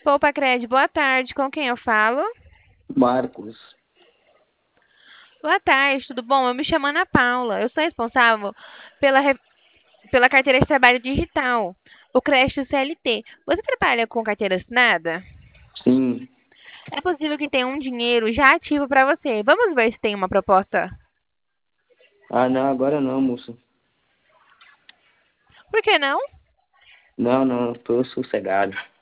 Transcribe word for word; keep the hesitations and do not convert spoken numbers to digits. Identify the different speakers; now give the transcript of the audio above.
Speaker 1: Poupa Cred, boa tarde. Com quem eu falo?
Speaker 2: Marcos.
Speaker 1: Boa tarde, tudo bom? Eu me chamo Ana Paula. Eu sou responsável pela, re- pela carteira de trabalho digital, o crédito C L T. Você trabalha com carteira assinada?
Speaker 2: Sim.
Speaker 1: É possível que tenha um dinheiro já ativo para você. Vamos ver se tem uma proposta.
Speaker 2: Ah, não, agora não, moço.
Speaker 1: Por que não?
Speaker 2: Não, não, tô sossegado.